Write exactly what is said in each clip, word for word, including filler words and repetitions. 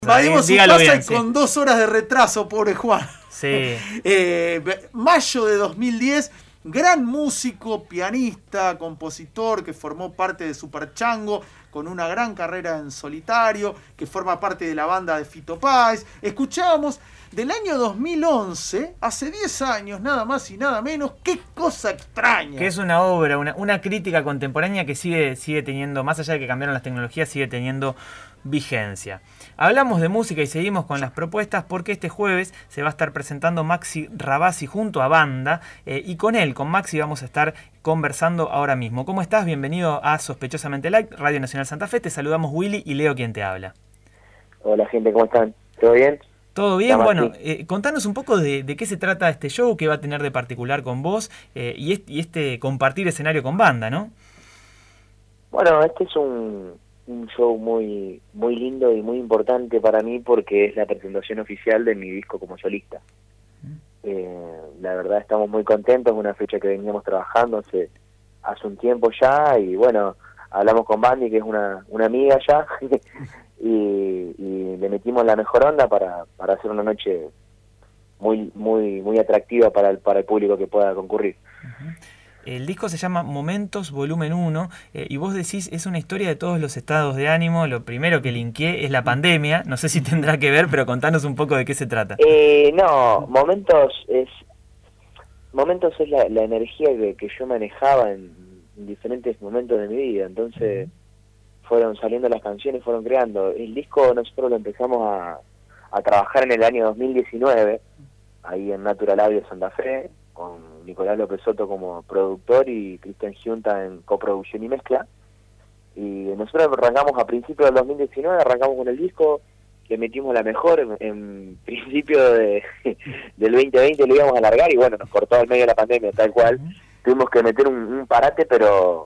Invadimos su Dígalo casa bien, y sí. con dos horas de retraso, pobre Juan. Sí. eh, mayo de dos mil diez, gran músico, pianista, compositor que formó parte de Superchango, con una gran carrera en solitario, que forma parte de la banda de Fito Páez. Escuchábamos del año dos mil once, hace diez años, nada más y nada menos, Qué cosa extraña. Que es una obra, una, una crítica contemporánea que sigue, sigue teniendo, más allá de que cambiaron las tecnologías, sigue teniendo vigencia. Hablamos de música y seguimos con las propuestas porque este jueves se va a estar presentando Maxi Rabasi junto a banda eh, y con él, con Maxi, vamos a estar conversando ahora mismo. ¿Cómo estás? Bienvenido a Sospechosamente Light, Radio Nacional Santa Fe. Te saludamos Willy y Leo quien te habla. Hola gente, ¿cómo están? ¿Todo bien? ¿Todo bien? Llama Bueno, así. eh, contanos un poco de, de qué se trata este show, qué va a tener de particular con vos eh, y, este, y este compartir escenario con banda, ¿no? Bueno, este es un, un show muy muy lindo y muy importante para mí porque es la presentación oficial de mi disco como solista. Eh, la verdad estamos muy contentos, es una fecha que veníamos trabajando hace, hace un tiempo ya y bueno, hablamos con Bandy, que es una, una amiga ya, y, y le metimos la mejor onda para, para hacer una noche muy muy muy atractiva para el, para el público que pueda concurrir. Uh-huh. El disco se llama Momentos Volumen uno eh, y vos decís es una historia de todos los estados de ánimo. Lo primero que linkeé es la pandemia, no sé si tendrá que ver, pero contanos un poco de qué se trata. Eh, no, Momentos es Momentos es la, la energía que, que yo manejaba en, en diferentes momentos de mi vida, entonces fueron saliendo las canciones, fueron creando. El disco nosotros lo empezamos a, a trabajar en el año dos mil diecinueve, ahí en Natural Audio Santa Fe, con Nicolás López Soto como productor y Cristian Giunta en coproducción y mezcla. Y nosotros arrancamos a principios del dos mil diecinueve, arrancamos con el disco, le metimos la mejor, en, en principio de, del veinte veinte lo íbamos a alargar y bueno, nos cortó al medio de la pandemia, tal cual. Tuvimos que meter un, un parate, pero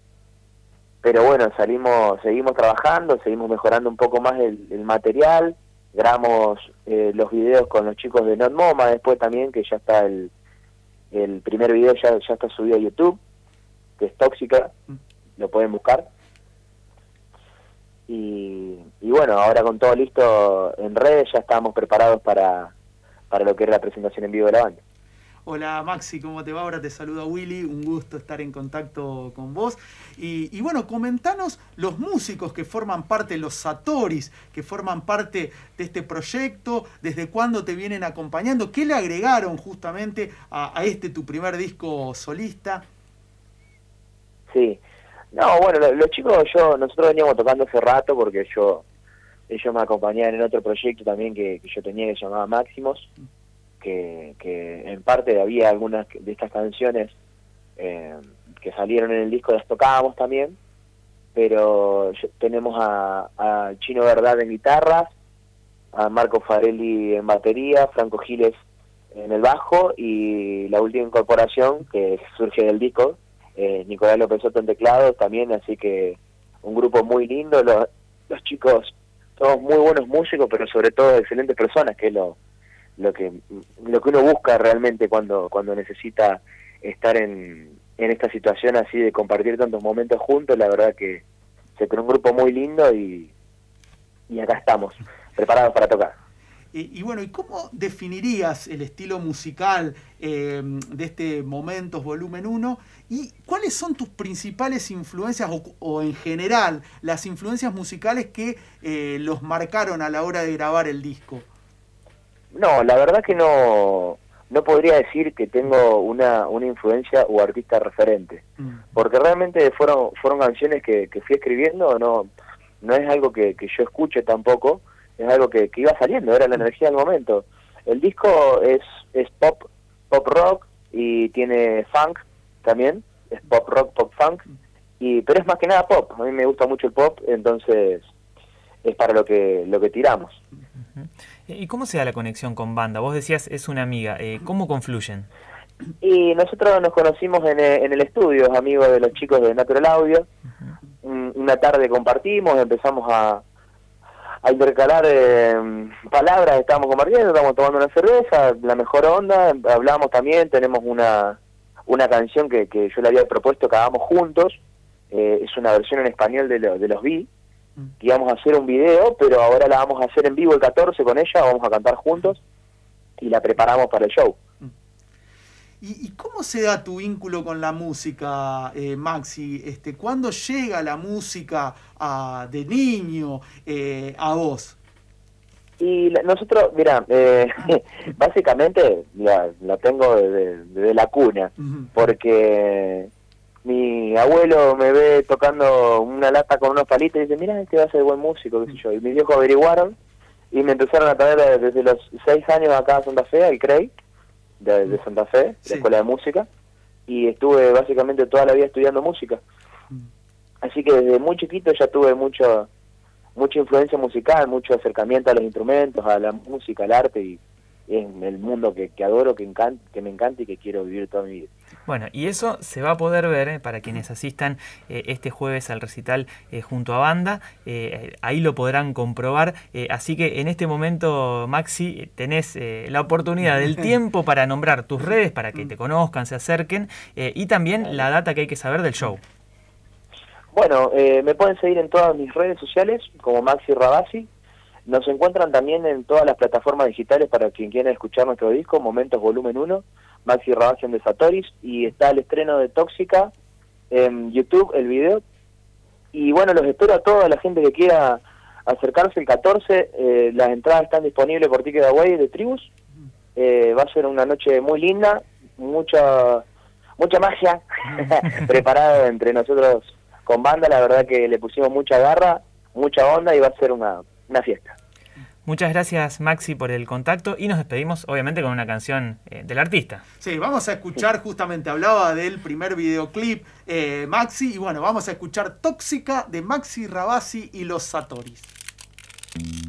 pero bueno, salimos seguimos trabajando, seguimos mejorando un poco más el, el material, grabamos eh, los videos con los chicos de Not Moma después también, que ya está el el primer video ya, ya está subido a YouTube, que es Tóxica, lo pueden buscar. Y, y bueno, ahora con todo listo en redes ya estamos preparados para, para lo que es la presentación en vivo de la banda. Hola Maxi, ¿cómo te va? Ahora te saluda Willy, un gusto estar en contacto con vos. Y, y bueno, comentanos los músicos que forman parte, los Satoris, que forman parte de este proyecto, desde cuándo te vienen acompañando, qué le agregaron justamente a, a este tu primer disco solista. Sí, no, bueno, los, los chicos, yo nosotros veníamos tocando hace rato porque yo ellos me acompañaban en otro proyecto también que, que yo tenía que se llamaba Máximos. Que, que en parte había algunas de estas canciones eh, que salieron en el disco, las tocábamos también, pero tenemos a, a Chino Verdad en guitarras, a Marco Farelli en batería, Franco Giles en el bajo y la última incorporación que surge del disco, eh, Nicolás López Soto en teclados también, así que un grupo muy lindo, los, los chicos todos muy buenos músicos, pero sobre todo excelentes personas, que es lo lo que lo que uno busca realmente cuando cuando necesita estar en, en esta situación así de compartir tantos momentos juntos. La verdad que se creó un grupo muy lindo y, y acá estamos, preparados para tocar. Y, y bueno, ¿y cómo definirías el estilo musical eh, de este Momentos Volumen uno? ¿Y cuáles son tus principales influencias o, o en general las influencias musicales que eh, los marcaron a la hora de grabar el disco? No, la verdad que no no podría decir que tengo una una influencia o artista referente, mm. porque realmente fueron fueron canciones que, que fui escribiendo, no no es algo que, que yo escuche tampoco, es algo que, que iba saliendo, era la energía del momento. El disco es es pop pop rock y tiene funk también, es pop rock, pop funk, y pero es más que nada pop. A mí me gusta mucho el pop, entonces es para lo que lo que tiramos. Uh-huh. ¿Y cómo se da la conexión con banda? Vos decías, es una amiga. Eh, ¿Cómo confluyen? Y nosotros nos conocimos en, en el estudio, amigos de los chicos de Natural Audio. Uh-huh. Una tarde compartimos, empezamos a, a intercalar eh, palabras, estábamos compartiendo, estábamos tomando una cerveza, la mejor onda, hablamos también, tenemos una una canción que, que yo le había propuesto que hagamos juntos, eh, es una versión en español de, lo, de los Vi, que íbamos a hacer un video, pero ahora la vamos a hacer en vivo el catorce con ella, vamos a cantar juntos y la preparamos para el show. ¿Y, y cómo se da tu vínculo con la música, eh, Maxi? Este, ¿Cuándo llega la música a, de niño eh, a vos? Y la, nosotros, mira, eh, básicamente la, la tengo desde, desde la cuna, uh-huh. porque mi abuelo me ve tocando una lata con unos palitos y dice, mira, este va a ser buen músico, qué sé yo. Y mis viejos averiguaron y me empezaron a traer desde los seis años acá a Santa Fe, al C R E I, de, de Santa Fe, sí. La Escuela de Música, y estuve básicamente toda la vida estudiando música. Así que desde muy chiquito ya tuve mucho, mucha influencia musical, mucho acercamiento a los instrumentos, a la música, al arte, y es el mundo que, que adoro, que, encanta, que me encanta y que quiero vivir toda mi vida. Bueno, y eso se va a poder ver eh, para quienes asistan eh, este jueves al recital eh, junto a banda, eh, ahí lo podrán comprobar, eh, así que en este momento, Maxi, tenés eh, la oportunidad del tiempo para nombrar tus redes, para que te conozcan, se acerquen, eh, y también la data que hay que saber del show. Bueno, eh, me pueden seguir en todas mis redes sociales como Maxi Rabasi. Nos encuentran también en todas las plataformas digitales para quien quiera escuchar nuestro disco, Momentos Volumen uno, Maxi Rabasi de Satoris, y está el estreno de Tóxica en YouTube, el video. Y bueno, los espero a toda la gente que quiera acercarse el catorce, eh, las entradas están disponibles por Ticketaway de Tribus. Eh, va a ser una noche muy linda, mucha mucha magia preparada entre nosotros con banda, la verdad que le pusimos mucha garra, mucha onda y va a ser una, una fiesta. Muchas gracias, Maxi, por el contacto y nos despedimos obviamente con una canción eh, del artista. Sí, vamos a escuchar, justamente hablaba del primer videoclip eh, Maxi, y bueno, vamos a escuchar Tóxica de Maxi Rabasi y los Satoris.